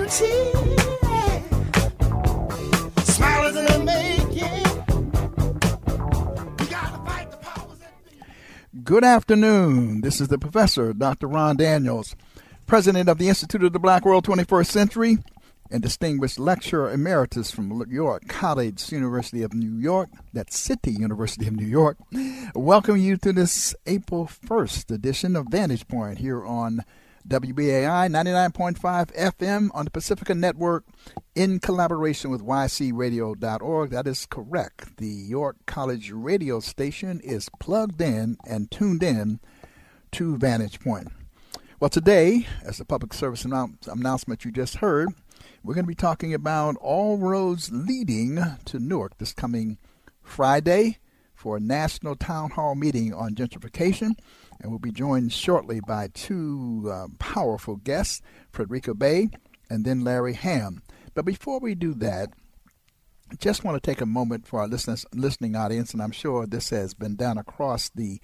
Good afternoon. This is the professor, Dr. Ron Daniels, president of the Institute of the Black World 21st Century and distinguished lecturer emeritus from York College, University of New York, that's City University of New York. Welcome you to this April 1st edition of Vantage Point here on WBAI 99.5 FM on the Pacifica Network in collaboration with ycradio.org. That is correct. The York College radio station is plugged in and tuned in to Vantage Point. Well, today, as the public service announcement you just heard, we're going to be talking about all roads leading to Newark this coming Friday for a national town hall meeting on gentrification. And we'll be joined shortly by two powerful guests, Frederica Bay and then Larry Ham. But before we do that, I just want to take a moment for our listening audience, and I'm sure this has been done across the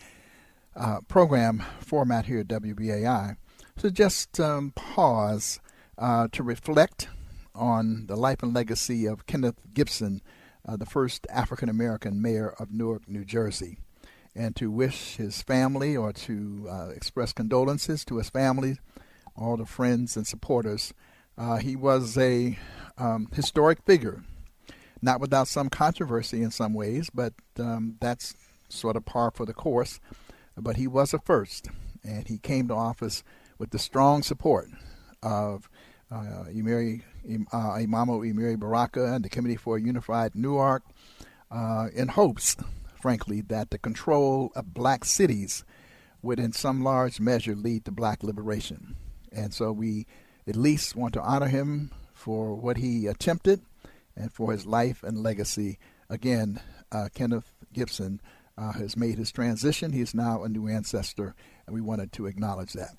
program format here at WBAI. So just pause to reflect on the life and legacy of Kenneth Gibson, the first African-American mayor of Newark, New Jersey, and to wish his family or to express condolences to his family, all the friends and supporters. He was a historic figure, not without some controversy in some ways, but that's sort of par for the course. But he was a first, and he came to office with the strong support of Imamo Imeri Baraka and the Committee for a Unified Newark in hopes, frankly, that the control of black cities would in some large measure lead to black liberation. And so we at least want to honor him for what he attempted and for his life and legacy. Again, Kenneth Gibson has made his transition. He is now a new ancestor, and we wanted to acknowledge that.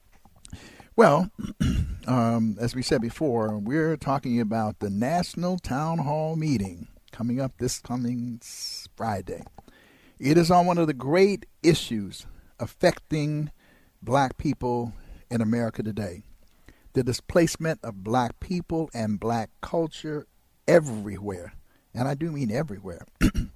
Well, as we said before, we're talking about the National Town Hall meeting coming up this coming Friday. It is on one of the great issues affecting black people in America today. The displacement of black people and black culture everywhere. And I do mean everywhere.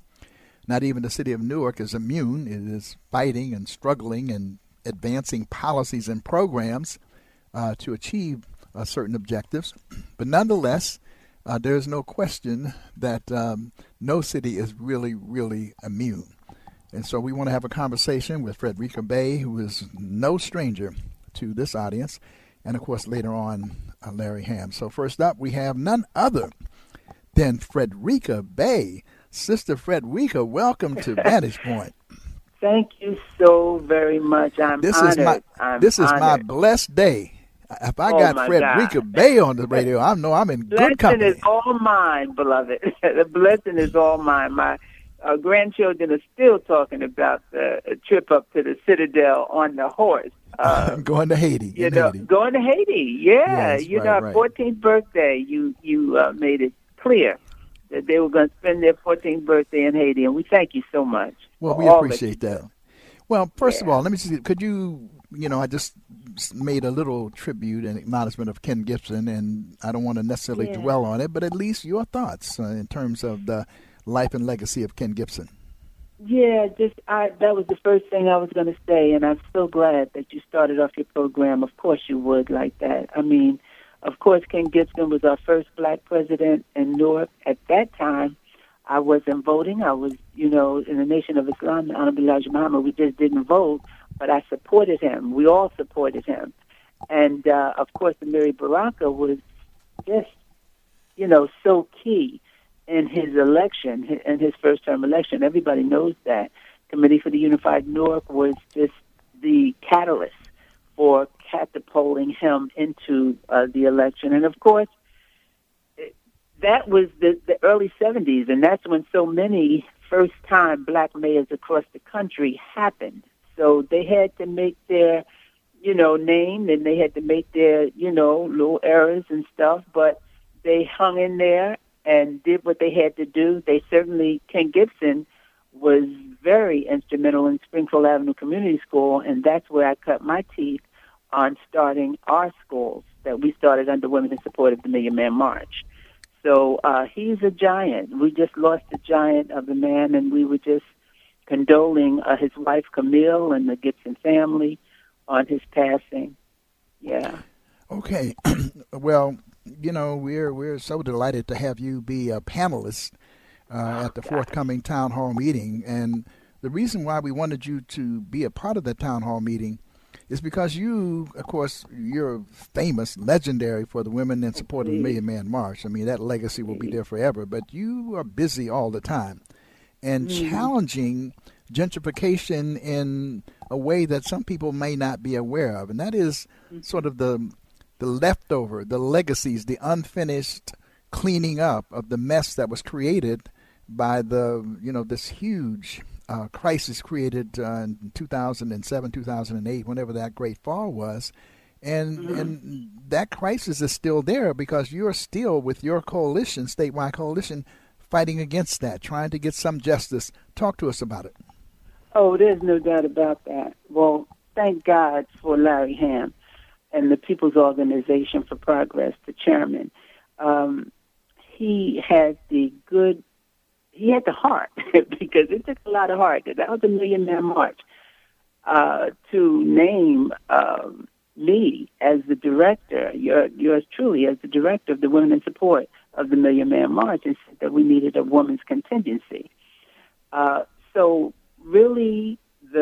Not even the city of Newark is immune. It is fighting and struggling and advancing policies and programs to achieve certain objectives. But nonetheless, there's no question that no city is really, really immune. And so we want to have a conversation with Frederica Bay, who is no stranger to this audience, and, of course, later on, Larry Ham. So first up, we have none other than Frederica Bay. Sister Frederica, welcome to Vantage Point. Thank you so very much. I'm honored. This is my blessed day. If I got Frederica Bay on the radio, I know I'm in good company. The blessing is all mine, beloved. The blessing is all mine. My grandchildren are still talking about the trip up to the Citadel on the horse. Going to Haiti. Going to Haiti. Yeah, yes, our 14th birthday. You made it clear that they were going to spend their 14th birthday in Haiti, and we thank you so much. Well, we appreciate that. Well, first of all, let me see. Could you, I just made a little tribute and acknowledgement of Ken Gibson, and I don't want to necessarily dwell on it, but at least your thoughts in terms of the life and legacy of Ken Gibson. Yeah, that was the first thing I was going to say, and I'm so glad that you started off your program. Of course you would like that. I mean, of course, Ken Gibson was our first black president in Newark. At that time, I wasn't voting. I was, in the Nation of Islam, the Honorable Elijah Muhammad. We just didn't vote, but I supported him. We all supported him. And, of course, Imeri Baraka was just, so key in his election, in his first-term election. Everybody knows that. Committee for the Unified Newark was just the catalyst for catapulting him into the election. And, of course, that was the early 70s, and that's when so many first-time black mayors across the country happened. So they had to make their, name, and they had to make their, little errors and stuff, but they hung in there and did what they had to do. Ken Gibson was very instrumental in Springfield Avenue Community School, and that's where I cut my teeth on starting our schools. that we started under Women in Support of the Million Man March. So he's a giant. We just lost a giant of a man, and we were just condoling his wife, Camille, and the Gibson family on his passing. Yeah. Okay. Well, you know, we're so delighted to have you be a panelist at the forthcoming town hall meeting. And the reason why we wanted you to be a part of that town hall meeting is because you, of course, you're famous, legendary for the Women in Support of the Million Man March. I mean, that legacy will be there forever. But you are busy all the time and challenging gentrification in a way that some people may not be aware of. And that is sort of the leftover, the legacies, the unfinished cleaning up of the mess that was created by this huge crisis created in 2007, 2008, whenever that great fall was. And that crisis is still there because you're still with your coalition, statewide coalition, fighting against that, trying to get some justice. Talk to us about it. Oh, there's no doubt about that. Well, thank God for Larry Ham and the People's Organization for Progress, the chairman. He had the heart, because it took a lot of heart. That was a Million Man March. To name me as the director, yours truly, as the director of the Women in Support of the Million Man March, and said that we needed a woman's contingency. So really,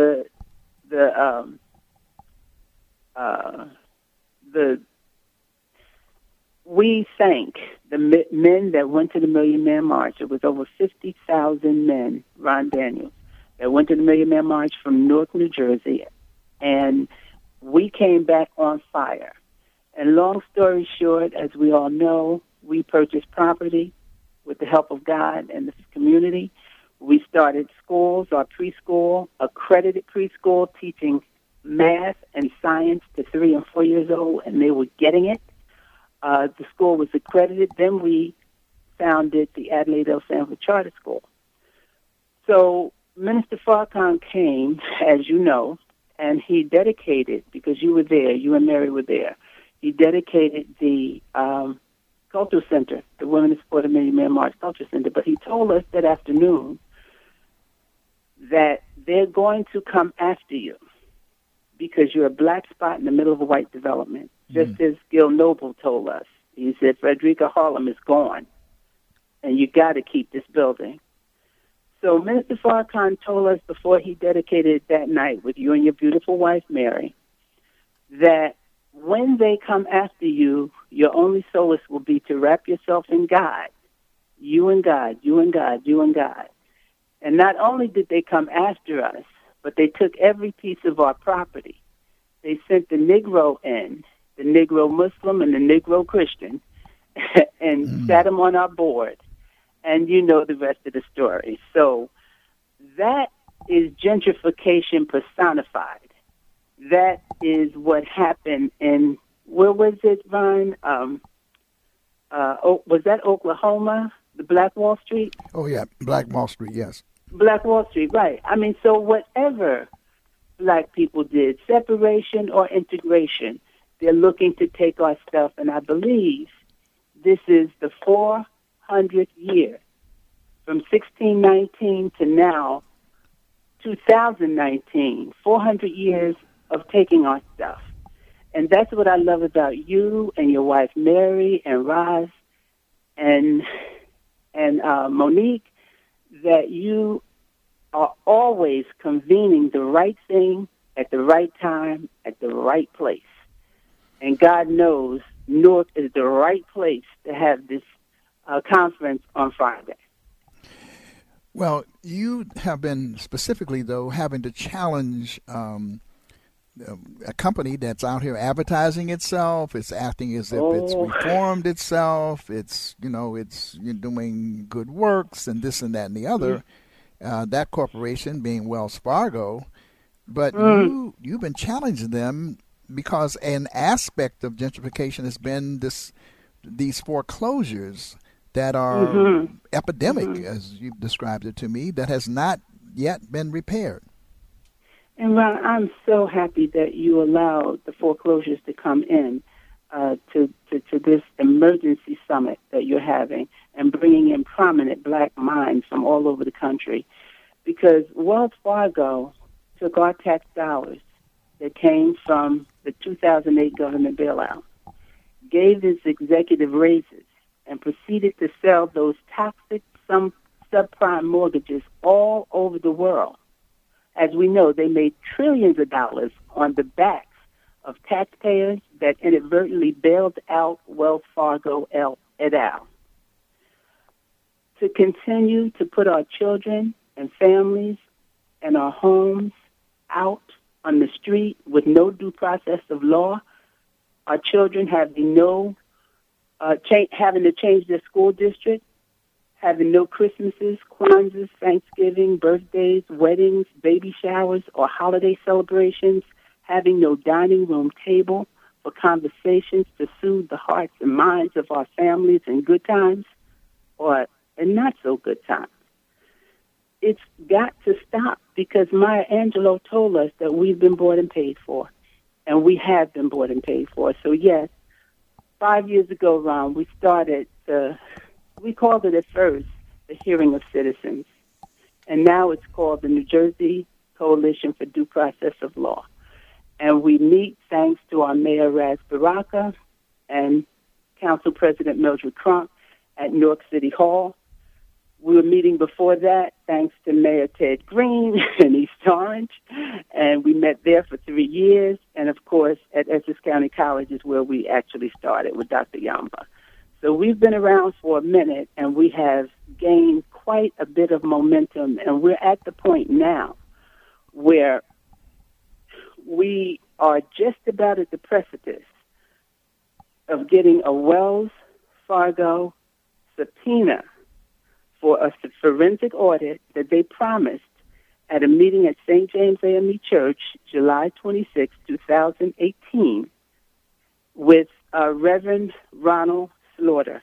we thank the men that went to the Million Man March. It was over 50,000 men, Ron Daniels, that went to the Million Man March from Newark, New Jersey, and we came back on fire. And long story short, as we all know, we purchased property with the help of God and the community. We started schools, our preschool, accredited preschool, teaching math and science to 3 and 4 years old, and they were getting it. The school was accredited. Then we founded the Adelaide El Sanford Charter School. So Minister Farrakhan came, as you know, and he dedicated, because you were there, you and Mary were there, he dedicated the Cultural Center, the Women in Support of Million Man March Cultural Center. But he told us that afternoon that they're going to come after you because you're a black spot in the middle of a white development. Just as Gil Noble told us. He said, Frederica Harlem is gone, and you got to keep this building. So Minister Farrakhan told us before he dedicated it that night with you and your beautiful wife, Mary, that when they come after you, your only solace will be to wrap yourself in God. You and God, you and God, you and God. And not only did they come after us, but they took every piece of our property. They sent the Negro in, the Negro Muslim and the Negro Christian, and sat them on our board. And you know the rest of the story. So that is gentrification personified. That is what happened in, where was it, Ron? Was that Oklahoma, the Black Wall Street? Oh, yeah, Black Wall Street, yes. Black Wall Street, right. I mean, so whatever black people did, separation or integration, they're looking to take our stuff. And I believe this is the 400th year from 1619 to now, 2019, 400 years of taking our stuff. And that's what I love about you and your wife, Mary, and Roz, and Monique, that you are always convening the right thing at the right time, at the right place. And God knows Newark is the right place to have this conference on Friday. Well, you have been specifically, though, having to challenge a company that's out here advertising itself. It's acting as if it's reformed itself. It's doing good works and this and that and the other. That corporation being Wells Fargo. But you've been challenging them because an aspect of gentrification has been these foreclosures that are epidemic, as you've described it to me, that has not yet been repaired. And Ron, I'm so happy that you allowed the foreclosures to come in. to this emergency summit that you're having and bringing in prominent black minds from all over the country. Because Wells Fargo took our tax dollars that came from the 2008 government bailout, gave its executive raises, and proceeded to sell those toxic subprime mortgages all over the world. As we know, they made trillions of dollars on the backs of taxpayers that inadvertently bailed out Wells Fargo et al. To continue to put our children and families and our homes out on the street with no due process of law, our children having having to change their school district, having no Christmases, Kwanzaa, Thanksgiving, birthdays, weddings, baby showers, or holiday celebrations, having no dining room table for conversations to soothe the hearts and minds of our families in good times or in not so good times. It's got to stop because Maya Angelou told us that we've been bought and paid for, and we have been bought and paid for. So, yes, 5 years ago, Ron, we called it at first the Hearing of Citizens, and now it's called the New Jersey Coalition for Due Process of Law. And we meet thanks to our Mayor Ras Baraka and Council President Mildred Crump at Newark City Hall. We were meeting before that thanks to Mayor Ted Green in East Orange, and we met there for 3 years. And, of course, at Essex County College is where we actually started with Dr. Yamba. So we've been around for a minute, and we have gained quite a bit of momentum, and we're at the point now where we are just about at the precipice of getting a Wells Fargo subpoena for a forensic audit that they promised at a meeting at St. James AME Church, July 26, 2018, with Reverend Ronald Slaughter.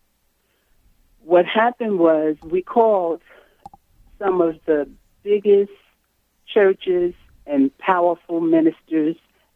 What happened was we called some of the biggest churches and powerful ministers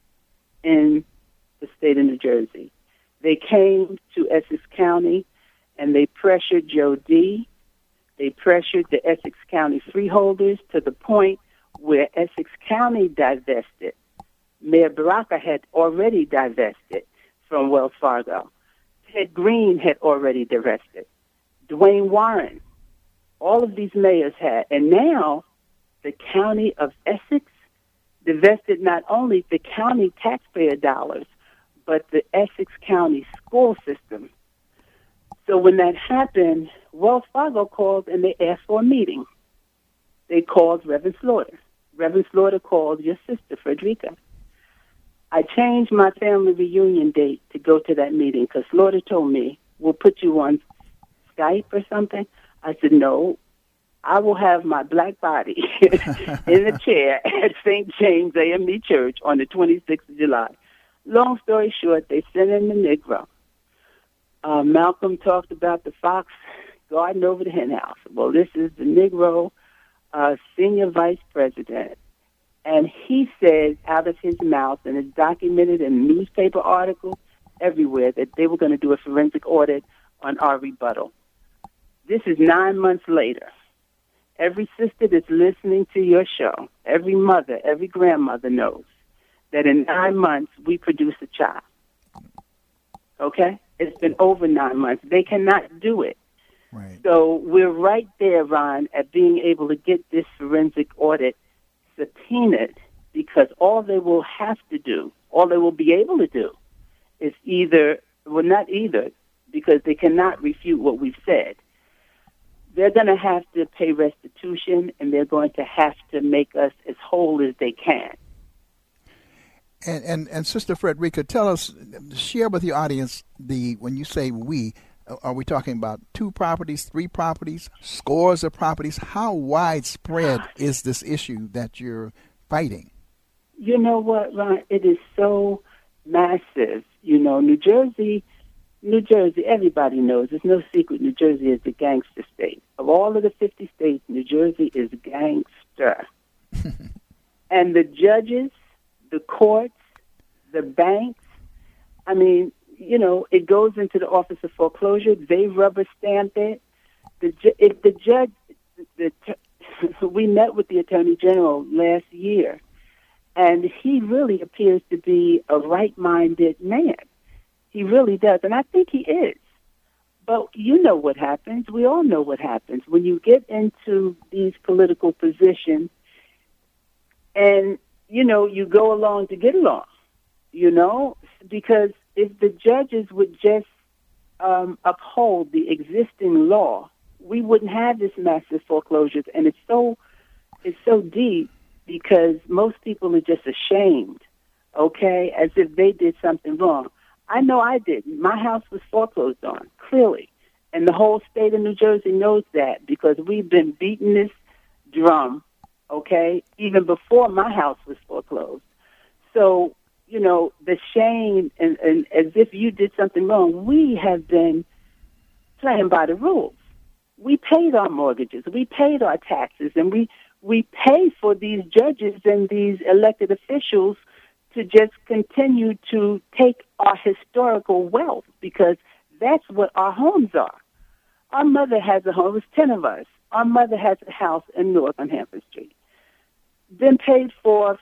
in the state of New Jersey. They came to Essex County and they pressured Joe D. They pressured the Essex County freeholders to the point where Essex County divested. Mayor Baraka had already divested from Wells Fargo. Ted Green had already divested. Dwayne Warren, all of these mayors had. And now the county of Essex divested not only the county taxpayer dollars, but the Essex County school system. So when that happened, Wells Fargo called and they asked for a meeting. They called Reverend Slaughter. Reverend Slaughter called your sister, Frederica. I changed my family reunion date to go to that meeting because Slaughter told me, we'll put you on Skype or something. I said, no, I will have my black body in the chair at St. James AME Church on the 26th of July. Long story short, they sent in the Negro. Malcolm talked about the fox guarding over the hen house. Well, this is the Negro senior vice president. And he said out of his mouth, and it's documented in newspaper articles everywhere, that they were going to do a forensic audit on our rebuttal. This is 9 months later. Every sister that's listening to your show, every mother, every grandmother knows that in 9 months we produce a child. Okay? It's been over 9 months. They cannot do it. Right. So we're right there, Ron, at being able to get this forensic audit subpoenaed, because all they will have to do, all they will be able to do, is not either, because they cannot refute what we've said. They're going to have to pay restitution, and they're going to have to make us as whole as they can. And Sister Frederica, tell us, share with the audience, when you say we, are we talking about 2 properties, 3 properties, scores of properties? How widespread is this issue that you're fighting? You know what, Ron? It is so massive. You know, New Jersey, everybody knows. It's no secret New Jersey is the gangster state. Of all of the 50 states, New Jersey is gangster. And the judges, the courts, the banks, I mean, it goes into the Office of Foreclosure. They rubber stamp it. We met with the Attorney General last year, and he really appears to be a right-minded man. He really does, and I think he is. But you know what happens. We all know what happens when you get into these political positions and, you go along to get along, because if the judges would just uphold the existing law, we wouldn't have this massive foreclosures. And it's so deep because most people are just ashamed, okay, as if they did something wrong. I know I didn't. My house was foreclosed on, clearly. And the whole state of New Jersey knows that because we've been beating this drum, okay, even before my house was foreclosed. So, the shame and as if you did something wrong, we have been playing by the rules. We paid our mortgages, we paid our taxes, and we pay for these judges and these elected officials to just continue to take our historical wealth because that's what our homes are. Our mother has a home. There's 10 of us. Our mother has a house in North on Hampton Street. Been paid for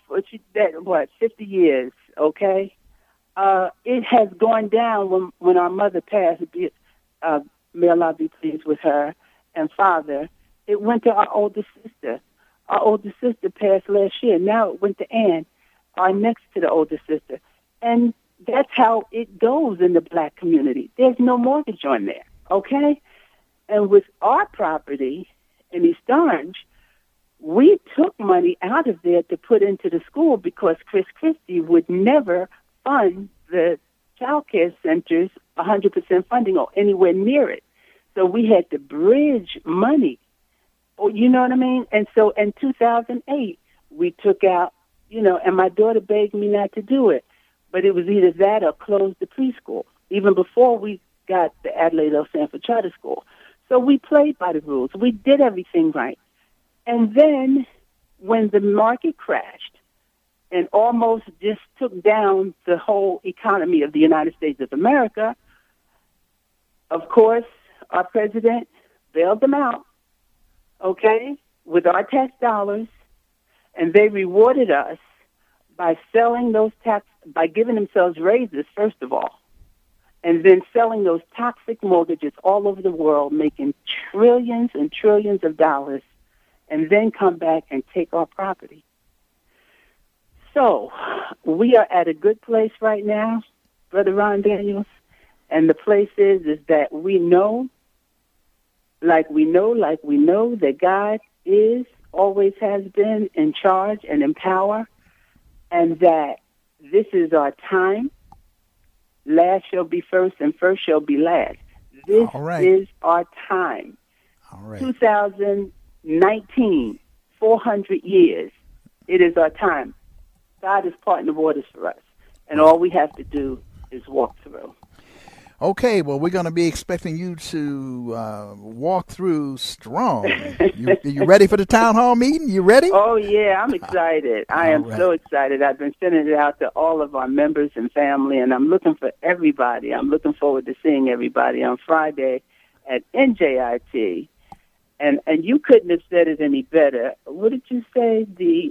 50 years, okay? It has gone down when our mother passed. May Allah be pleased with her and father. It went to our older sister. Our older sister passed last year. Now it went to Ann, our next to the older sister. And that's how it goes in the black community. There's no mortgage on there, okay? And with our property in East Orange, we took money out of there to put into the school because Chris Christie would never fund the child care centers 100% funding or anywhere near it. So we had to bridge money. You know what I mean? And so in 2008, we took out, and my daughter begged me not to do it. But it was either that or close the preschool, even before we got the Adelaide L. Sanford Charter School. So we played by the rules. We did everything right. And then when the market crashed and almost just took down the whole economy of the United States of America, of course, our president bailed them out, okay, with our tax dollars, and they rewarded us by selling those by giving themselves raises, first of all, and then selling those toxic mortgages all over the world, making trillions and trillions of dollars, and then come back and take our property. So we are at a good place right now, Brother Ron Daniels, and the place is that we know that God is, always has been in charge and in power, and that this is our time. Last shall be first, and first shall be last. This is our time. All right. 2019, 400 years. It is our time. God is parting the waters for us, and all we have to do is walk through. Okay, well, we're going to be expecting you to walk through strong. You ready for the town hall meeting? You ready? Oh, yeah, I'm excited. I am so excited. I've been sending it out to all of our members and family, and I'm looking for everybody. I'm looking forward to seeing everybody on Friday at NJIT. And you couldn't have said it any better. What did you say?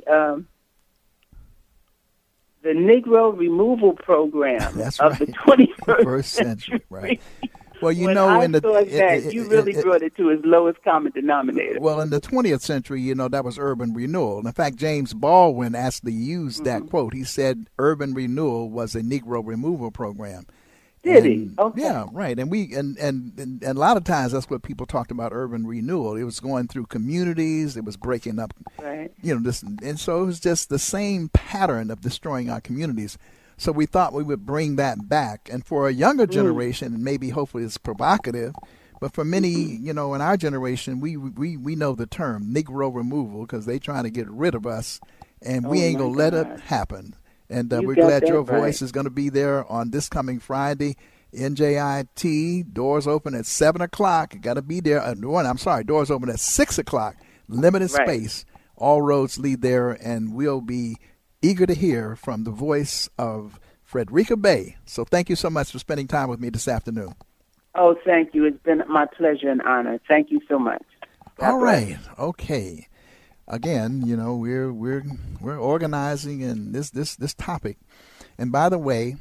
The Negro Removal Program of the 21st century. Right. Well, you really brought it to its lowest common denominator. Well, in the 20th century, that was urban renewal. In fact, James Baldwin actually used that quote. He said urban renewal was a Negro removal program. Did he? Okay. Yeah, right. And and a lot of times that's what people talked about urban renewal. It was going through communities. It was breaking up, right. And so it was just the same pattern of destroying our communities. So we thought we would bring that back. And for a younger generation, and maybe hopefully it's provocative, but for many, in our generation, we know the term Negro removal because they trying to get rid of us, and we ain't going to let it happen. And we're glad your voice is going to be there on this coming Friday. NJIT, doors open at 7 o'clock. You got to be there. Doors open at 6 o'clock. Limited space. All roads lead there, and we'll be eager to hear from the voice of Frederica Bay. So thank you so much for spending time with me this afternoon. Oh, thank you. It's been my pleasure and honor. Thank you so much. All right. Okay. Again, we're organizing in this topic. And by the way,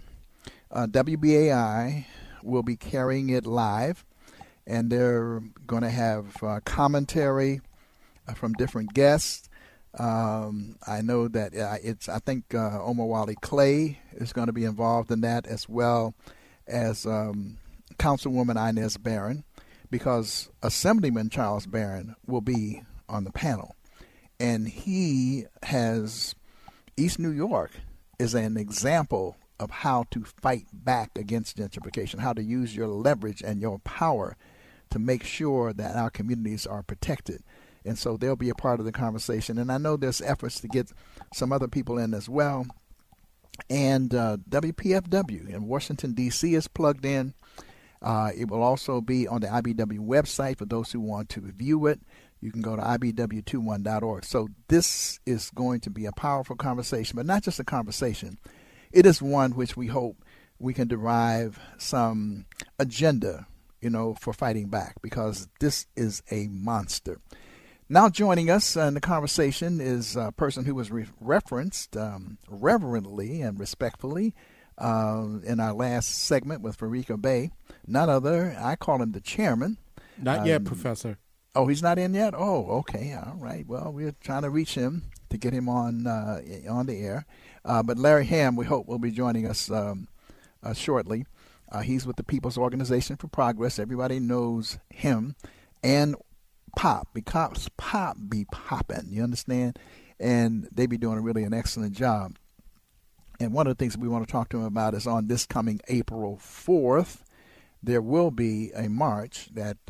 WBAI will be carrying it live, and they're going to have commentary from different guests. I know that I think Omar Wally Clay is going to be involved in that, as well as Councilwoman Inez Barron, because Assemblyman Charles Barron will be on the panel. And he has East New York is an example of how to fight back against gentrification, how to use your leverage and your power to make sure that our communities are protected. And so they'll be a part of the conversation. And I know there's efforts to get some other people in as well. And WPFW in Washington, D.C. is plugged in. It will also be on the IBW website for those who want to view it. You can go to IBW21.org. So this is going to be a powerful conversation, but not just a conversation. It is one which we hope we can derive some agenda, for fighting back, because this is a monster. Now joining us in the conversation is a person who was referenced reverently and respectfully in our last segment with Frederica Bay. None other, I call him the chairman. Not yet, Professor. Oh, he's not in yet? Oh, okay. All right. Well, we're trying to reach him to get him on the air. But Larry Ham, we hope, will be joining us shortly. He's with the People's Organization for Progress. Everybody knows him. And Pop, because Pop be popping, you understand? And they be doing really an excellent job. And one of the things we want to talk to him about is on this coming April 4th, there will be a march that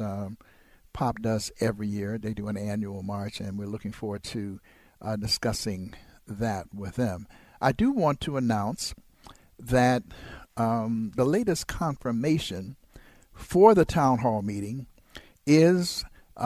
Pop does every year. They do an annual march, and we're looking forward to discussing that with them. I do want to announce that the latest confirmation for the town hall meeting is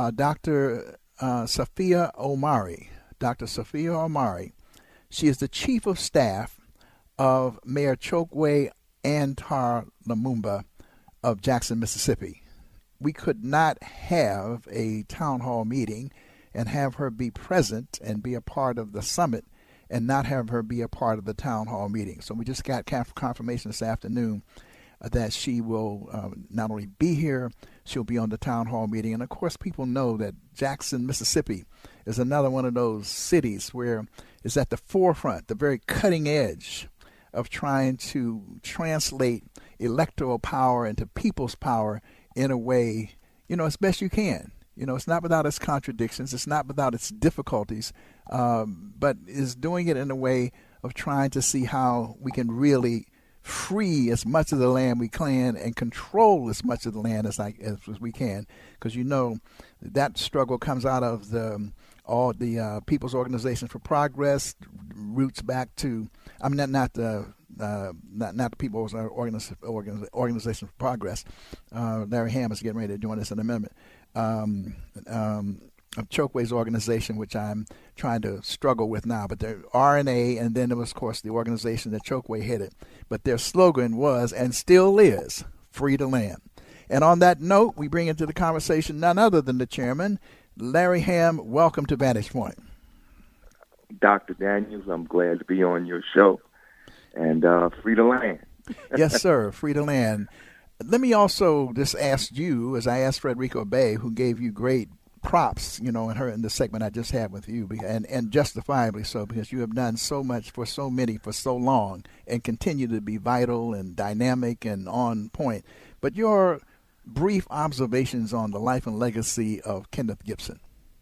Dr. Safia Omari. Dr. Safia Omari. She is the chief of staff of Mayor Chokwe Antar Lumumba of Jackson, Mississippi. We could not have a town hall meeting and have her be present and be a part of the summit and not have her be a part of the town hall meeting. So we just got confirmation this afternoon that she will not only be here, she'll be on the town hall meeting. And, of course, people know that Jackson, Mississippi is another one of those cities where it's at the forefront, the very cutting edge of trying to translate electoral power into people's power in a way, as best you can. It's not without its contradictions. It's not without its difficulties, but is doing it in a way of trying to see how we can really free as much of the land we can and control as much of the land as we can, because that struggle comes out of all the People's Organization for Progress, roots back to not the People's Organization for Progress. Larry Ham is getting ready to join us in a minute. Of Chokwe's organization, which I'm trying to struggle with now, but their RNA, and then there was, of course, the organization that Chokwe headed. But their slogan was, and still is, free to land. And on that note, we bring into the conversation none other than the chairman, Larry Ham. Welcome to Vantage Point. Dr. Daniels, I'm glad to be on your show, and free to land. Yes, sir, free to land. Let me also just ask you, as I asked Frederica Bay, who gave you great props, in the segment I just had with you, and justifiably so, because you have done so much for so many for so long and continue to be vital and dynamic and on point. But your brief observations on the life and legacy of Kenneth Gibson.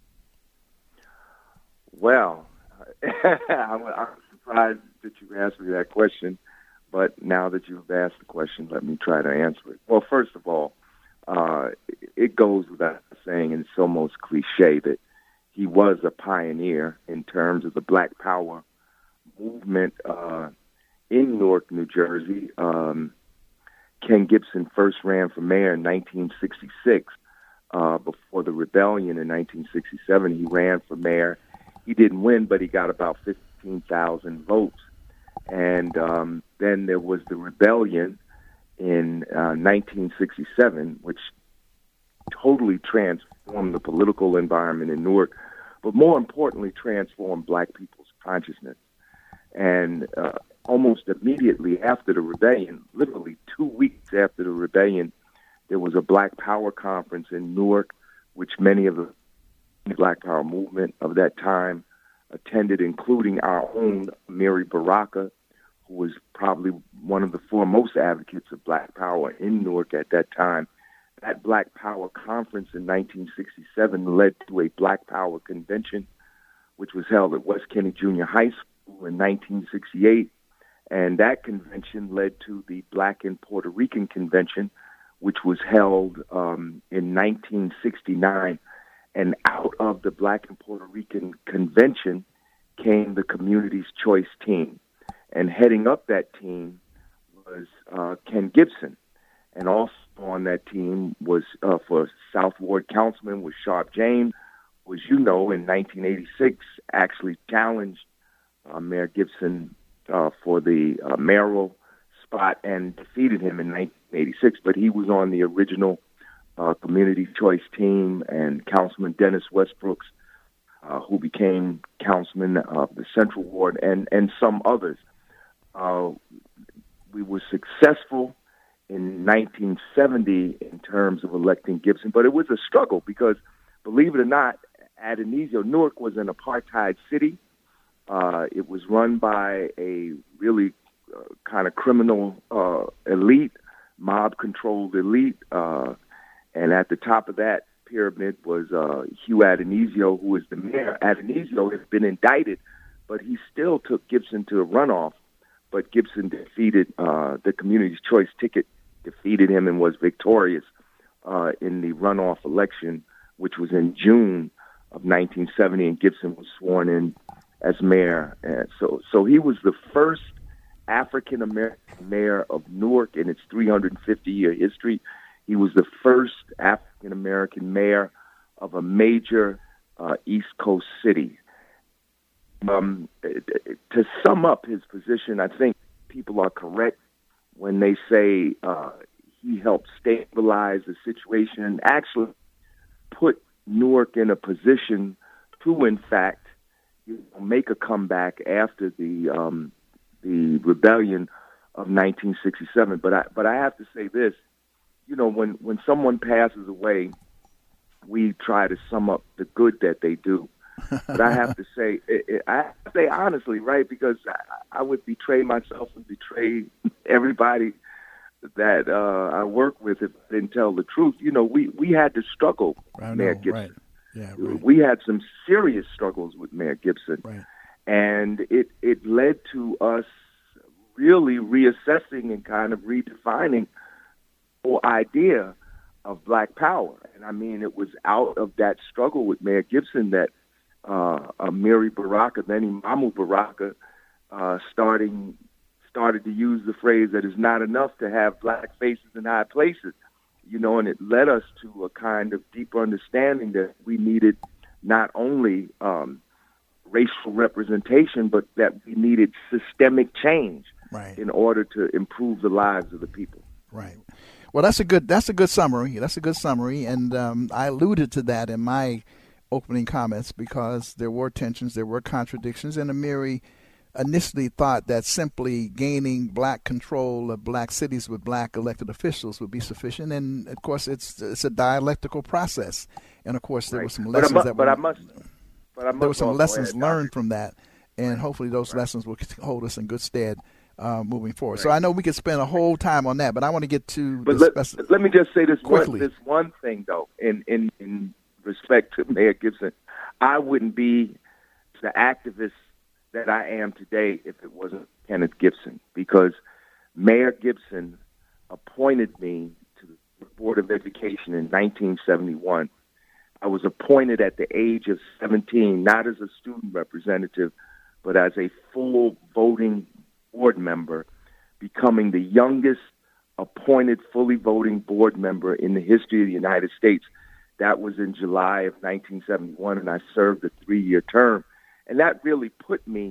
Well, I'm surprised that you asked me that question, but now that you've asked the question, let me try to answer it. Well, first of all, it goes without saying, and it's almost cliche, that he was a pioneer in terms of the Black Power movement in Newark, New Jersey. Ken Gibson first ran for mayor in 1966. Before the rebellion in 1967, he ran for mayor. He didn't win, but he got about 15,000 votes. And then there was the rebellion in 1967, which totally transformed the political environment in Newark, but more importantly, transformed black people's consciousness. And almost immediately after the rebellion, literally 2 weeks after the rebellion, there was a Black Power conference in Newark, which many of the Black Power movement of that time attended, including our own Amiri Baraka, who was probably one of the foremost advocates of Black Power in Newark at that time. That Black Power conference in 1967 led to a Black Power convention, which was held at West Kenny Junior High School in 1968. And that convention led to the Black and Puerto Rican Convention, which was held in 1969. And out of the Black and Puerto Rican Convention came the Community's Choice team. And heading up that team was Ken Gibson. And also on that team was, for South Ward Councilman, was Sharp James, who, as you know, in 1986 actually challenged Mayor Gibson for the mayoral spot and defeated him in 1986. But he was on the original Community Choice team, and Councilman Dennis Westbrooks, who became councilman of the Central Ward, and some others. We were successful in 1970 in terms of electing Gibson, but it was a struggle because, believe it or not, Adonisio, Newark was an apartheid city. It was run by a really kind of criminal elite, mob-controlled elite, and at the top of that pyramid was Hugh Adonisio, who was the mayor. Adonisio has been indicted, but he still took Gibson to a runoff. But Gibson defeated the Community's Choice ticket, defeated him, and was victorious in the runoff election, which was in June of 1970, and Gibson was sworn in as mayor. And so he was the first African-American mayor of Newark in its 350-year history. He was the first African-American mayor of a major East Coast city. To sum up his position, I think people are correct when they say he helped stabilize the situation and actually put Newark in a position to, in fact, make a comeback after the rebellion of 1967. But I have to say this, when someone passes away, we try to sum up the good that they do. But I have to say, honestly, right, because I would betray myself and betray everybody that I work with if I didn't tell the truth. We had to struggle with Mayor Gibson. Right. Yeah, right. We had some serious struggles with Mayor Gibson. Right. And it led to us really reassessing and kind of redefining the whole idea of Black Power. And I mean, it was out of that struggle with Mayor Gibson that Amiri Baraka, then Imamu Baraka, started to use the phrase that it's not enough to have black faces in high places, and it led us to a kind of deeper understanding that we needed not only racial representation, but that we needed systemic change in order to improve the lives of the people. Right. Well, that's a good summary. And I alluded to that in my opening comments because there were tensions, there were contradictions, and Amiri initially thought that simply gaining black control of black cities with black elected officials would be sufficient. And of course, it's a dialectical process. And of course, there were some lessons there were some lessons learned from that, and hopefully those lessons will hold us in good stead moving forward. So I know we could spend a whole time on that, but I want to get to. But let me just say this quickly. One thing though, in respect to Mayor Gibson, I wouldn't be the activist that I am today if it wasn't Kenneth Gibson, because Mayor Gibson appointed me to the Board of Education in 1971. I was appointed at the age of 17, not as a student representative, but as a full voting board member, becoming the youngest appointed fully voting board member in the history of the United States. That was in July of 1971, and I served a 3-year term. And that really put me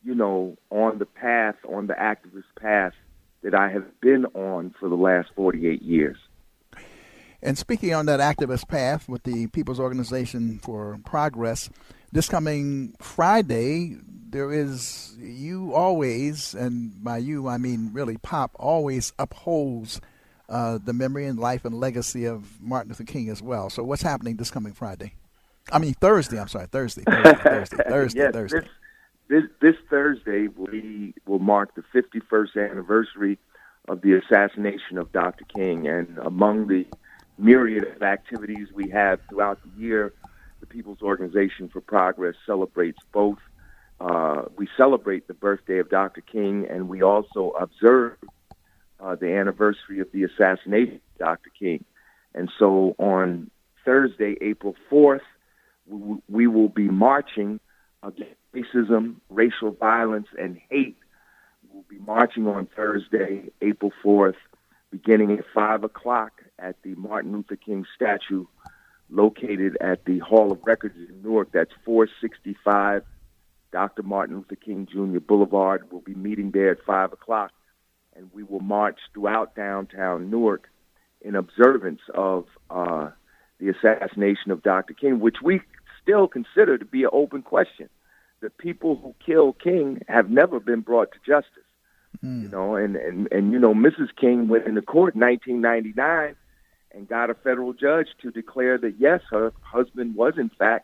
on the path, on the activist path that I have been on for the last 48 years. And speaking on that activist path with the People's Organization for Progress, this coming Friday, there is, you always, and by you I mean really POP, always upholds the memory and life and legacy of Martin Luther King as well. So what's happening this coming Friday? I mean Thursday, I'm sorry, Thursday. Yes, Thursday. This Thursday will mark the 51st anniversary of the assassination of Dr. King, and among the myriad of activities we have throughout the year, the People's Organization for Progress celebrates both. We celebrate the birthday of Dr. King, and we also observe the anniversary of the assassination of Dr. King. And so on Thursday, April 4th, we will be marching against racism, racial violence, and hate. We'll be marching on Thursday, April 4th, beginning at 5 o'clock at the Martin Luther King statue located at the Hall of Records in Newark. That's 465 Dr. Martin Luther King Jr. Boulevard. We'll be meeting there at 5 o'clock, and we will march throughout downtown Newark in observance of the assassination of Dr. King, which we still consider to be an open question. The people who killed King have never been brought to justice. And Mrs. King went into court in 1999 and got a federal judge to declare that, yes, her husband was, in fact,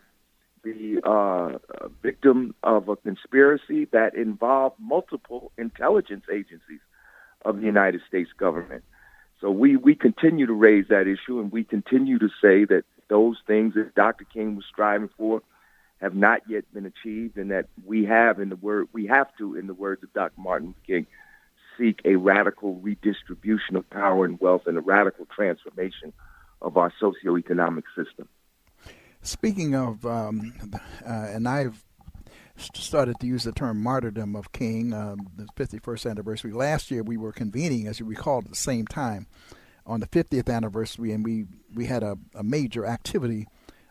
the victim of a conspiracy that involved multiple intelligence agencies of the United States government. So we continue to raise that issue, and we continue to say that those things that Dr. King was striving for have not yet been achieved, and that we have to, in the words of Dr. Martin Luther King, seek a radical redistribution of power and wealth and a radical transformation of our socioeconomic system. Speaking of, and I've started to use the term martyrdom of King, the 51st anniversary. Last year we were convening, as you recall, at the same time on the 50th anniversary, and we had a major activity,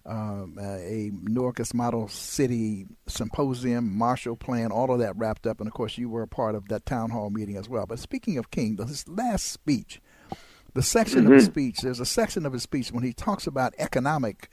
a Newark Model City Symposium, Marshall Plan, all of that wrapped up, and of course you were a part of that town hall meeting as well. But speaking of King, his last speech, the section of his speech, there's a section of his speech when he talks about economic,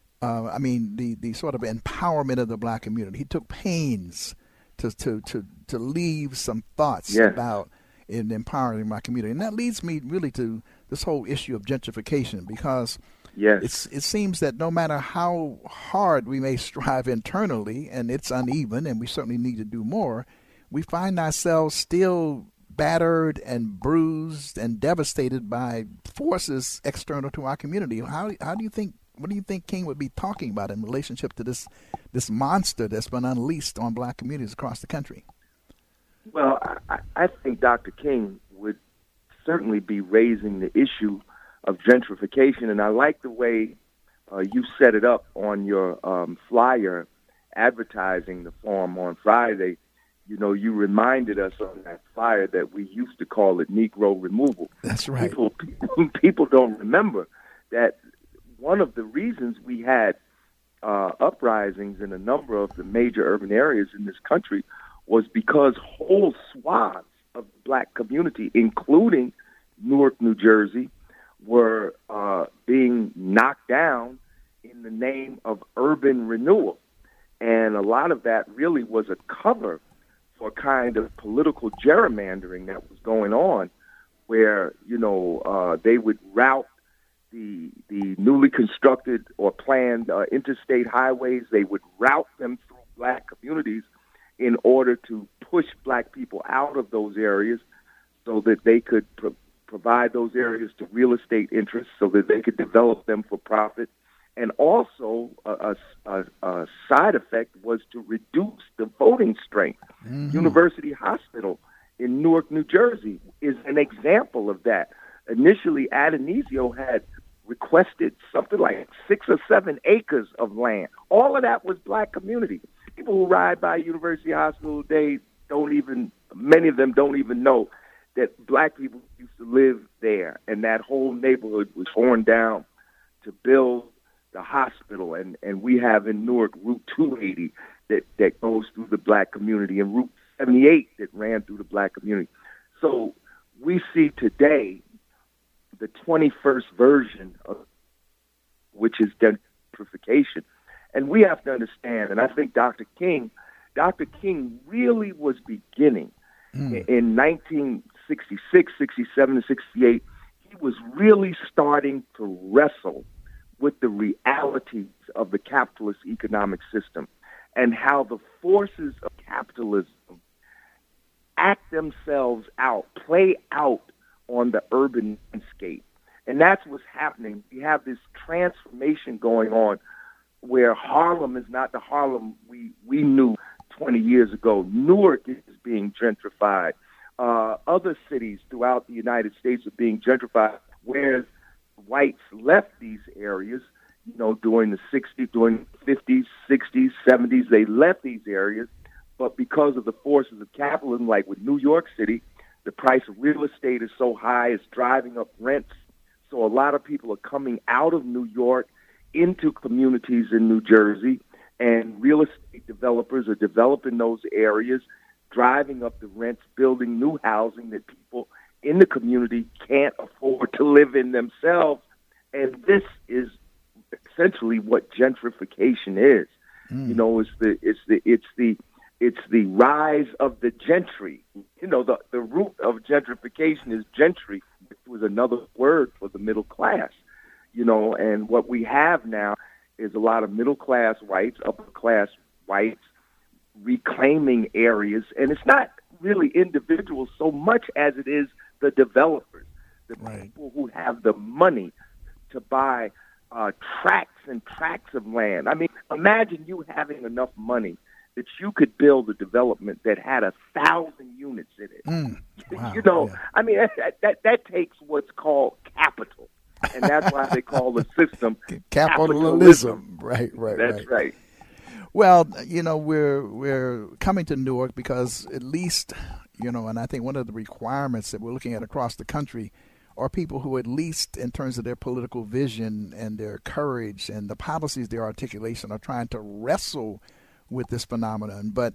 the sort of empowerment of the black community. He took pains to leave some thoughts about in empowering my community, and that leads me really to this whole issue of gentrification, because it seems that no matter how hard we may strive internally, and it's uneven, and we certainly need to do more, we find ourselves still battered and bruised and devastated by forces external to our community. How do you think? What do you think King would be talking about in relationship to this monster that's been unleashed on black communities across the country? Well, I think Dr. King would certainly be raising the issue of gentrification, and I like the way you set it up on your flyer advertising the forum on Friday. You reminded us on that flyer that we used to call it Negro removal. That's right. People don't remember that one of the reasons we had uprisings in a number of the major urban areas in this country was because whole swaths of the black community, including Newark, New Jersey, were being knocked down in the name of urban renewal. And a lot of that really was a cover for kind of political gerrymandering that was going on, where, they would route the newly constructed or planned interstate highways. They would route them through black communities in order to push black people out of those areas so that they could provide those areas to real estate interests so that they could develop them for profit. And also a side effect was to reduce the voting strength. Mm-hmm. University Hospital in Newark, New Jersey is an example of that. Initially, Adonisio had requested something like 6 or 7 acres of land. All of that was black community. People who ride by University Hospital today many of them don't even know that black people used to live there, and that whole neighborhood was torn down to build the hospital. And we have in Newark Route 280 that goes through the black community, and Route 78 that ran through the black community. So we see today the 21st version of which is gentrification. And we have to understand, and I think Dr. King really was beginning in 1966, 67, and 68. He was really starting to wrestle with the realities of the capitalist economic system and how the forces of capitalism act themselves out, play out on the urban landscape. And that's what's happening. We have this transformation going on where Harlem is not the Harlem we knew 20 years ago. Newark is being gentrified. Other cities throughout the United States are being gentrified, whereas whites left these areas, during the 60s, during the 50s, 60s, 70s. They left these areas, but because of the forces of capitalism, like with New York City, the price of real estate is so high, it's driving up rents. So a lot of people are coming out of New York into communities in New Jersey, and real estate developers are developing those areas, driving up the rents, building new housing that people in the community can't afford to live in themselves. And this is essentially what gentrification is. It's the rise of the gentry. The root of gentrification is gentry, which was another word for the middle class. And what we have now is a lot of middle class whites, upper class whites reclaiming areas, and it's not really individuals so much as it is the developers, the people who have the money to buy tracts and tracts of land. I mean, imagine you having enough money that you could build a development that had 1,000 units in it. Wow. I mean, that takes what's called capital, and that's why they call the system capitalism. Right. That's right. Well, we're coming to Newark because at least, and I think one of the requirements that we're looking at across the country are people who, at least in terms of their political vision and their courage and the policies, their articulation, are trying to wrestle with this phenomenon. But,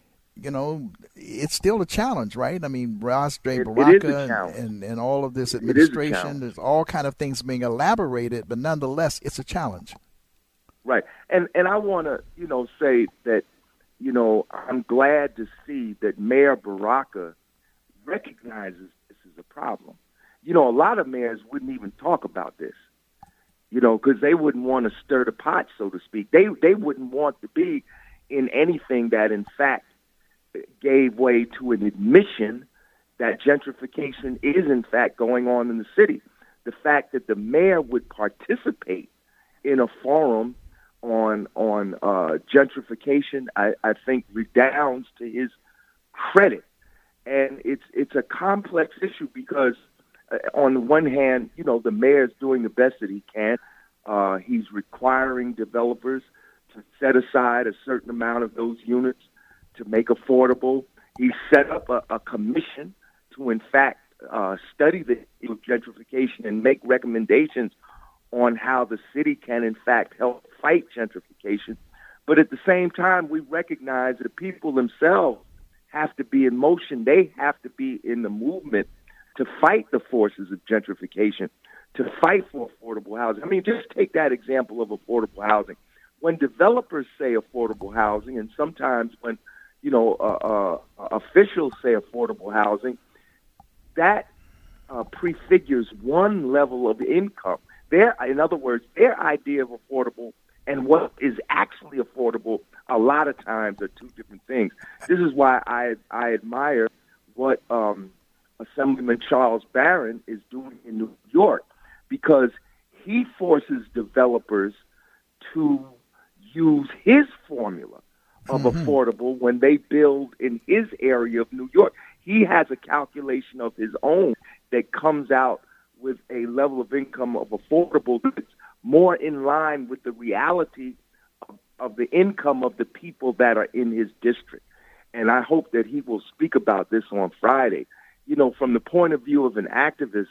it's still a challenge, right? I mean, Ras Baraka and all of this administration, there's all kind of things being elaborated, but nonetheless, it's a challenge. Right. And I want to, say that, I'm glad to see that Mayor Baraka recognizes this is a problem. A lot of mayors wouldn't even talk about this, because they wouldn't want to stir the pot, so to speak. They wouldn't want to be in anything that, in fact, gave way to an admission that gentrification is, in fact, going on in the city. The fact that the mayor would participate in a forum on gentrification, I think, redounds to his credit. And it's a complex issue because, on the one hand, the mayor's doing the best that he can. He's requiring developers to set aside a certain amount of those units to make affordable. He set up a commission to, in fact, study the issue of gentrification and make recommendations on how the city can, in fact, help fight gentrification. But at the same time, we recognize that people themselves have to be in motion. They have to be in the movement to fight the forces of gentrification, to fight for affordable housing. I mean, just take that example of affordable housing. When developers say affordable housing, and sometimes when, officials say affordable housing, that prefigures one level of income. In other words, their idea of affordable and what is actually affordable a lot of times are two different things. This is why I admire what Assemblyman Charles Barron is doing in New York, because he forces developers to use his formula of affordable when they build in his area of New York. He has a calculation of his own that comes out with a level of income of affordable that's more in line with the reality of the income of the people that are in his district. And I hope that he will speak about this on Friday. From the point of view of an activist,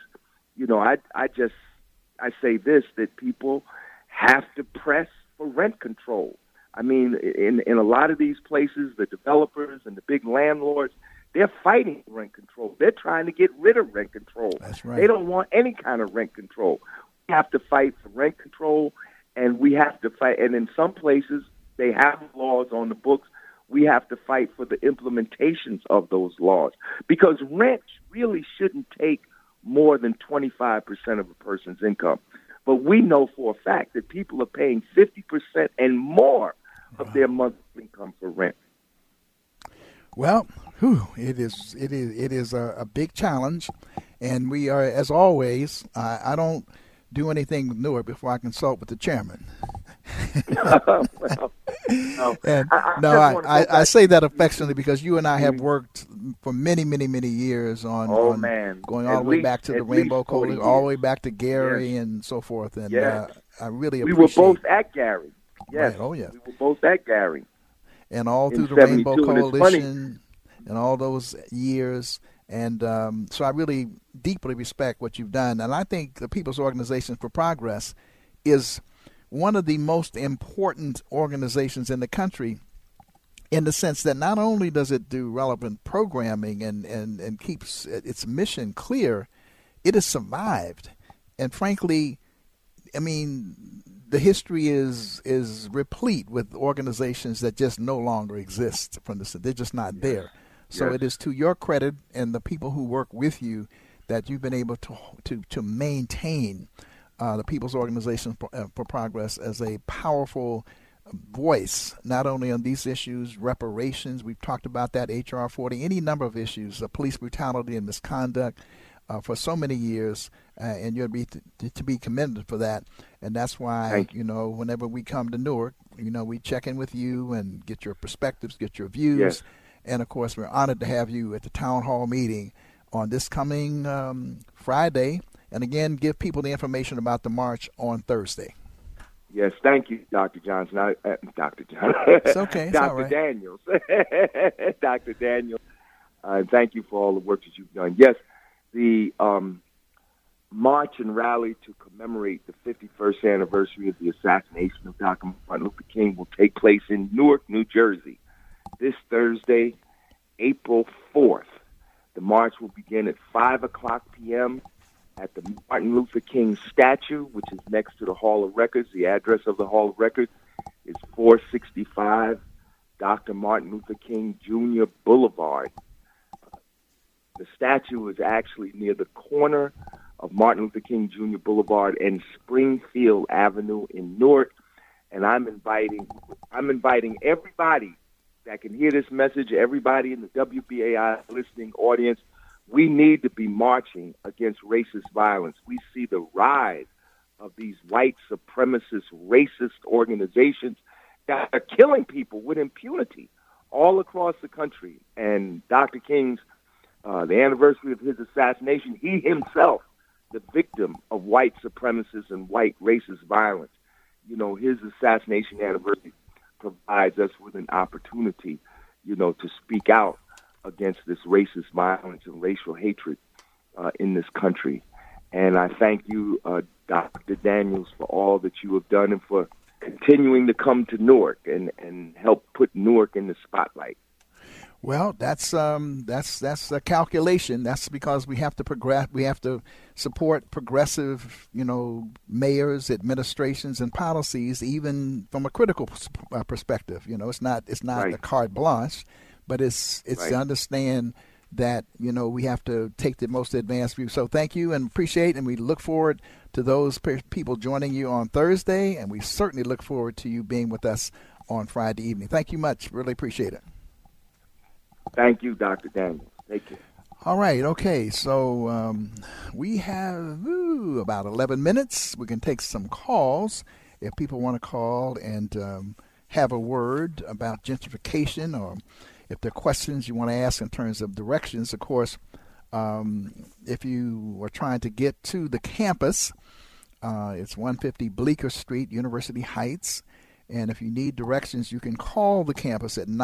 I say this, that people have to press for rent control. I mean, in a lot of these places, the developers and the big landlords, they're fighting rent control. They're trying to get rid of rent control. That's right. They don't want any kind of rent control. We have to fight for rent control, and we have to fight. And in some places, they have laws on the books. We have to fight for the implementations of those laws, because rent really shouldn't take more than 25% of a person's income. But we know for a fact that people are paying 50% and more of their monthly income for rent. Well, it is a big challenge, and we are, as always, I don't do anything with Newark before I consult with the chairman. I say that affectionately because you and I have worked for many years on going all the way back to the Rainbow Coalition, all the way back to Gary and so forth. And I really appreciate. We were both at Gary. Yes. Right. Oh, yes. We were both at Gary. And all through the Rainbow Coalition and all those years. And so I really deeply respect what you've done. And I think the People's Organization for Progress is one of the most important organizations in the country, in the sense that not only does it do relevant programming and keeps its mission clear, it has survived. And frankly, I mean, the history is replete with organizations that just no longer exist. They're just not there. So it is to your credit and the people who work with you that you've been able to maintain the People's Organization for Progress as a powerful voice, not only on these issues, reparations, we've talked about that, H.R. 40, any number of issues, police brutality and misconduct for so many years, and you'll be to be commended for that. And that's why, whenever we come to Newark, we check in with you and get your perspectives, get your views. Yes. And, of course, we're honored to have you at the town hall meeting on this coming Friday. And, again, give people the information about the march on Thursday. Yes, thank you, Dr. Johnson. Dr. Johnson. It's okay. It's Dr. all right. Daniels. Dr. Daniels. Thank you for all the work that you've done. Yes, the march and rally to commemorate the 51st anniversary of the assassination of Dr. Martin Luther King will take place in Newark, New Jersey, this Thursday, April 4th. The march will begin at 5 o'clock p.m. at the Martin Luther King statue, which is next to the Hall of Records. The address of the Hall of Records is 465 Dr. Martin Luther King Jr. Boulevard. The statue is actually near the corner of Martin Luther King Jr. Boulevard and Springfield Avenue in Newark. And I'm inviting everybody that can hear this message, everybody in the WBAI listening audience. We need to be marching against racist violence. We see the rise of these white supremacist, racist organizations that are killing people with impunity all across the country. And Dr. King's, the anniversary of his assassination, he himself, the victim of white supremacists and white racist violence, his assassination anniversary provides us with an opportunity, to speak out against this racist violence and racial hatred in this country. And I thank you, Dr. Daniels, for all that you have done and for continuing to come to Newark and help put Newark in the spotlight. Well, that's a calculation. That's because we have to progress. We have to support progressive, mayors, administrations, and policies, even from a critical perspective. It's not right. a carte blanche, but it's right. To understand that we have to take the most advanced view. So thank you and appreciate, and we look forward to those people joining you on Thursday, and we certainly look forward to you being with us on Friday evening. Thank you much. Really appreciate it. Thank you, Dr. Daniels. Take care. All right. Okay. So we have about 11 minutes. We can take some calls if people want to call and have a word about gentrification, or if there are questions you want to ask in terms of directions. Of course, if you are trying to get to the campus, it's 150 Bleecker Street, University Heights. And if you need directions, you can call the campus at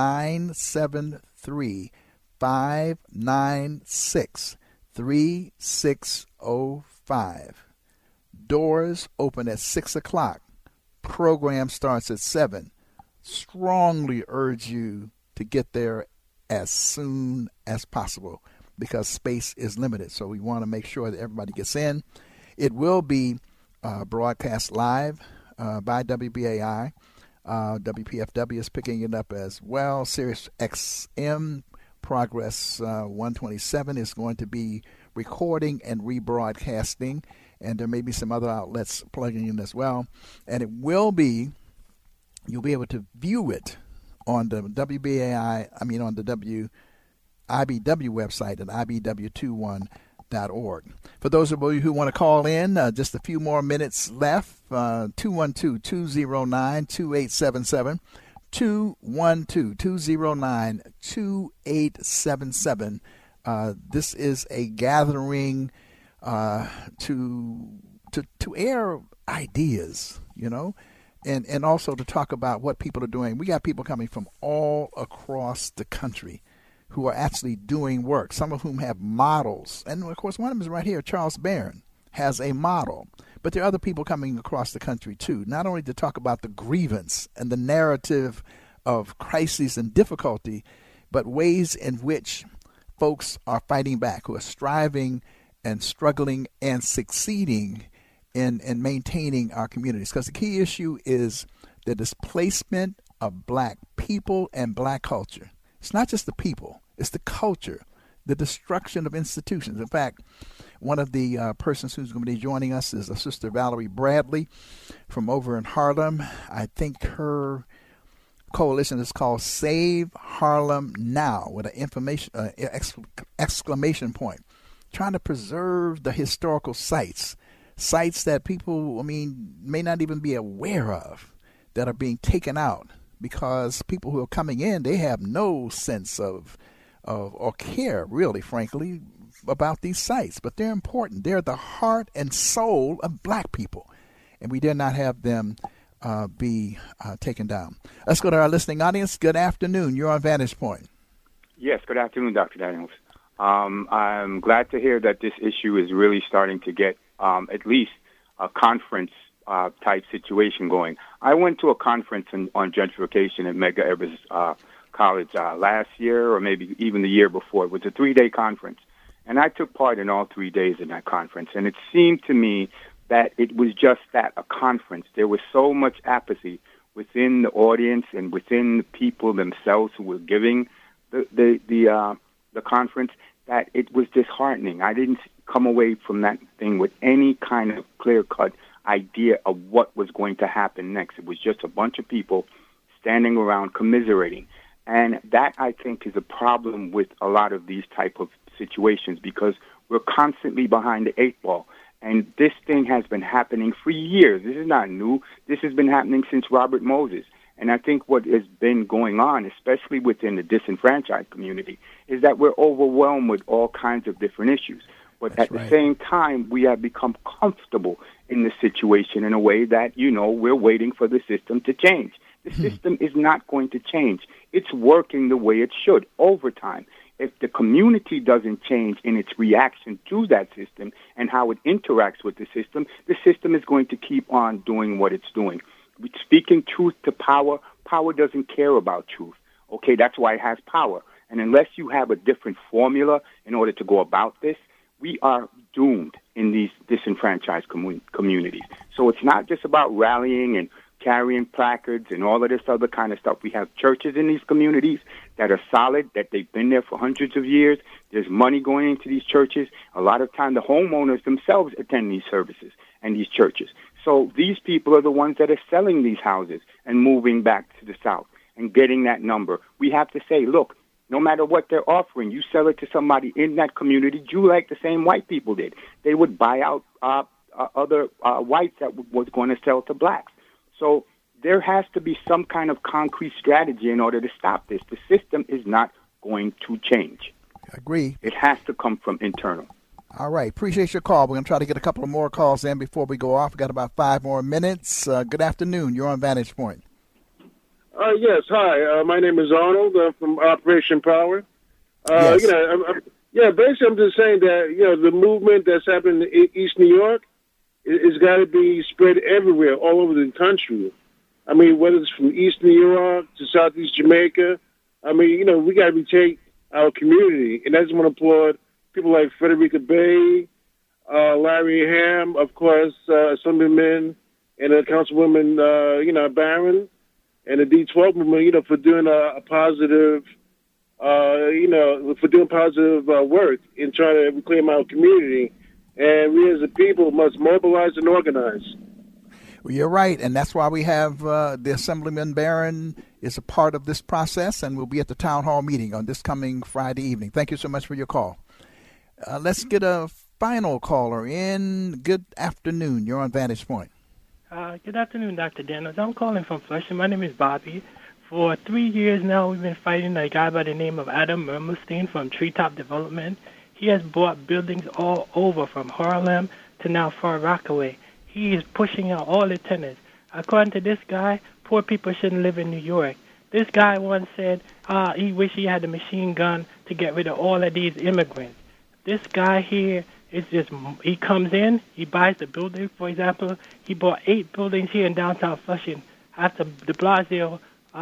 973-596-3605. Doors open at 6 o'clock. Program starts at 7. strongly urge you to get there as soon as possible because space is limited. So we want to make sure that everybody gets in. It will be broadcast live by WBAI. WPFW is picking it up as well. Sirius XM Progress 127 is going to be recording and rebroadcasting, and there may be some other outlets plugging in as well. And it will be, you'll be able to view it on the on the IBW website at ibw21.org. For those of you who want to call in, just a few more minutes left, 212-209-2877, 212-209-2877. This is a gathering to air ideas, and also to talk about what people are doing. We got people coming from all across the country who are actually doing work, some of whom have models. And, of course, one of them is right here. Charles Barron has a model. But there are other people coming across the country, too, not only to talk about the grievance and the narrative of crises and difficulty, but ways in which folks are fighting back, who are striving and struggling and succeeding in maintaining our communities. Because the key issue is the displacement of black people and black culture. It's not just the people, it's the culture, the destruction of institutions. In fact, one of the persons who's going to be joining us is Sister Valerie Bradley from over in Harlem. I think her coalition is called Save Harlem Now, with an exclamation point, trying to preserve the historical sites that people, may not even be aware of, that are being taken out because people who are coming in, they have no sense of or care, really, frankly, about these sites. But they're important. They're the heart and soul of black people, and we dare not have them be taken down. Let's go to our listening audience. Good afternoon. You're on Vantage Point. Yes, good afternoon, Dr. Daniels. I'm glad to hear that this issue is really starting to get at least a conference type situation going. I went to a conference on gentrification at Medgar Evers College last year, or maybe even the year before. It was a 3-day conference, and I took part in all 3 days in that conference. And it seemed to me that it was just that, a conference. There was so much apathy within the audience and within the people themselves who were giving the conference that it was disheartening. I didn't come away from that thing with any kind of clear-cut idea of what was going to happen next. It was just a bunch of people standing around commiserating. And that, I think, is a problem with a lot of these type of situations because we're constantly behind the 8 ball. And this thing has been happening for years. This is not new. This has been happening since Robert Moses. And I think what has been going on, especially within the disenfranchised community, is that we're overwhelmed with all kinds of different issues. But at the same time, we have become comfortable in the situation in a way that, we're waiting for the system to change. The system is not going to change. It's working the way it should over time. If the community doesn't change in its reaction to that system and how it interacts with the system is going to keep on doing what it's doing. Speaking truth to power, power doesn't care about truth. Okay, that's why it has power. And unless you have a different formula in order to go about this, we are doomed in these disenfranchised communities. So it's not just about rallying and carrying placards and all of this other kind of stuff. We have churches in these communities that are solid, that they've been there for hundreds of years. There's money going into these churches. A lot of time the homeowners themselves attend these services and these churches. So these people are the ones that are selling these houses and moving back to the South and getting that number. We have to say, look, no matter what they're offering, you sell it to somebody in that community, do like the same white people did. They would buy out other whites that was going to sell to blacks. So there has to be some kind of concrete strategy in order to stop this. The system is not going to change. I agree. It has to come from internal. All right. Appreciate your call. We're going to try to get a couple of more calls in before we go off. We've got about 5 more minutes. Good afternoon. You're on Vantage Point. Yes. Hi. My name is Arnold. I'm from Operation Power. Yes. Basically, I'm just saying that, the movement that's happening in East New York, it's got to be spread everywhere, all over the country. I mean, whether it's from East New York to Southeast Jamaica, I mean, you know, we got to retake our community. And I just want to applaud people like Frederica Bay, Larry Ham, of course, Assemblyman and Councilwoman, Barron, and the D12 movement, you know, for doing a positive, work in trying to reclaim our community. And we as a people must mobilize and organize. Well, you're right, and that's why we have the Assemblyman Barron is a part of this process, and will be at the town hall meeting on this coming Friday evening. Thank you so much for your call. Let's get a final caller in. Good afternoon. You're on Vantage Point. Good afternoon, Dr. Daniels. I'm calling from Flushing. My name is Bobby. For 3 years now, we've been fighting a guy by the name of Adam Mermelstein from Treetop Development. He has bought buildings all over from Harlem to now Far Rockaway. He is pushing out all the tenants. According to this guy, poor people shouldn't live in New York. This guy once said he wished he had a machine gun to get rid of all of these immigrants. This guy here is just, he comes in, he buys the building. For example, he bought 8 buildings here in downtown Flushing after de Blasio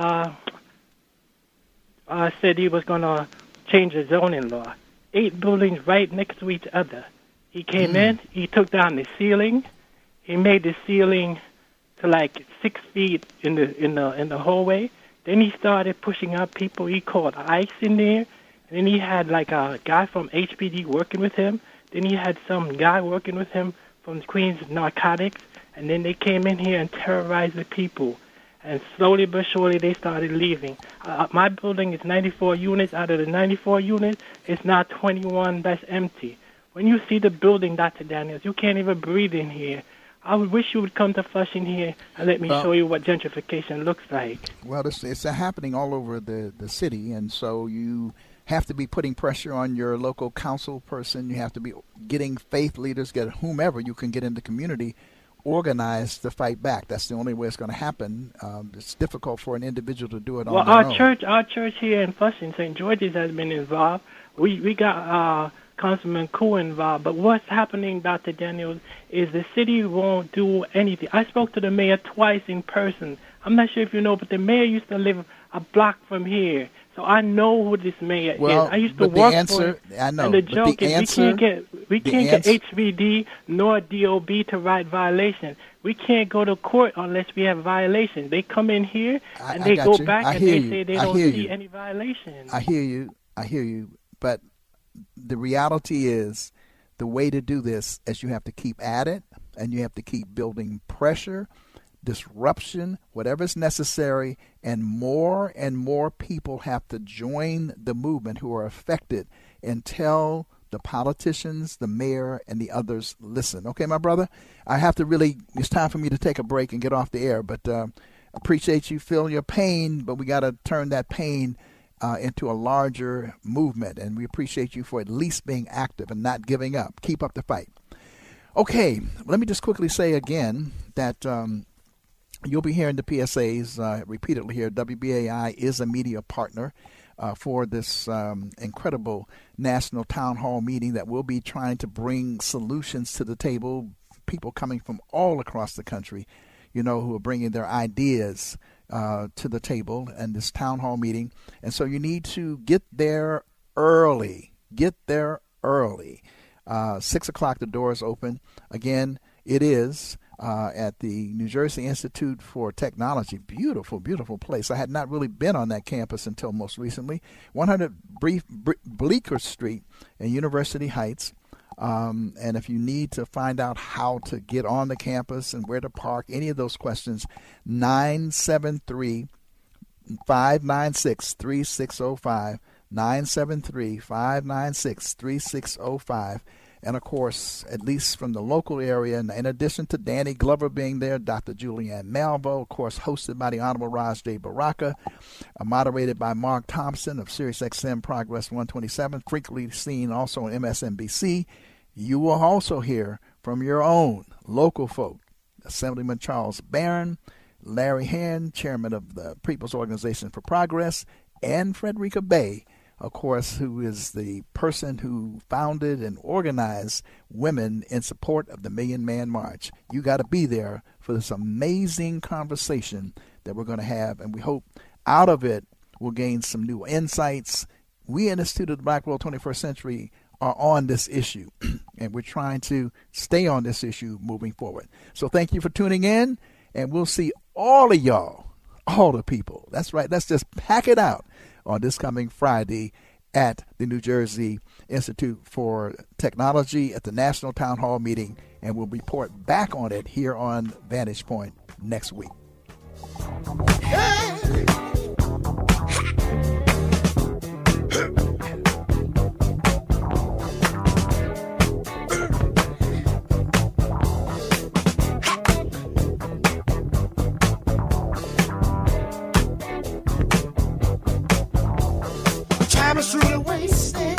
said he was going to change the zoning law. 8 buildings right next to each other. He came in, he took down the ceiling. He made the ceiling to like 6 feet in the hallway. Then he started pushing out people. He called ICE in there. And then he had like a guy from HPD working with him. Then he had some guy working with him from Queens Narcotics. And then they came in here and terrorized the people. And slowly but surely they started leaving. My building is 94 units. Out of the 94 units, it's now 21 that's empty. When you see the building, Dr. Daniels, you can't even breathe in here. I would wish you would come to Flushing here and let me show you what gentrification looks like. Well, it's happening all over the city, and so you have to be putting pressure on your local council person. You have to be getting faith leaders, get whomever you can get in the community organized to fight back. That's the only way it's going to happen. It's difficult for an individual to do it on their own. Our church here in Flushing, St. George's, has been involved. We got Councilman Koo involved. But what's happening, Dr. Daniels, is the city won't do anything. I spoke to the mayor twice in person. I'm not sure if you know, but the mayor used to live a block from here. So I know who this mayor is. I used to work for him. I know. And the joke is we can't get HVD nor DOB to write violations. We can't go to court unless we have violations. They come in here and they go back and they say they don't see any violations. I hear you. But the reality is the way to do this is you have to keep at it, and you have to keep building pressure, disruption, whatever is necessary, and more people have to join the movement who are affected and tell the politicians, the mayor, and the others, listen. Okay, my brother, it's time for me to take a break and get off the air, but appreciate you feeling your pain, but we got to turn that pain into a larger movement, and we appreciate you for at least being active and not giving up. Keep up the fight. Okay, let me just quickly say again that you'll be hearing the PSAs repeatedly here. WBAI is a media partner for this incredible national town hall meeting that will be trying to bring solutions to the table, people coming from all across the country, who are bringing their ideas to the table and this town hall meeting. And so you need to get there early. 6 o'clock, the doors open. Again, it is at the New Jersey Institute for Technology. Beautiful, beautiful place. I had not really been on that campus until most recently. 100 Bleecker Street in University Heights. And if you need to find out how to get on the campus and where to park, any of those questions, 973-596-3605, 973-596-3605. And, of course, at least from the local area, in addition to Danny Glover being there, Dr. Julianne Malvo, of course, hosted by the Honorable Raj J. Baraka, moderated by Mark Thompson of SiriusXM Progress 127, frequently seen also on MSNBC. You will also hear from your own local folk, Assemblyman Charles Barron, Larry Hand, chairman of the People's Organization for Progress, and Frederica Bay, of course, who is the person who founded and organized women in support of the Million Man March. You got to be there for for this amazing conversation that we're going to have. And we hope out of it we'll gain some new insights. We in the Institute of the Black World 21st Century are on this issue, and we're trying to stay on this issue moving forward. So thank you for tuning in, and we'll see all of y'all, all the people. That's right. Let's just pack it out on this coming Friday at the New Jersey Institute for Technology at the National Town Hall meeting, and we'll report back on it here on Vantage Point next week. Time is truly wasted.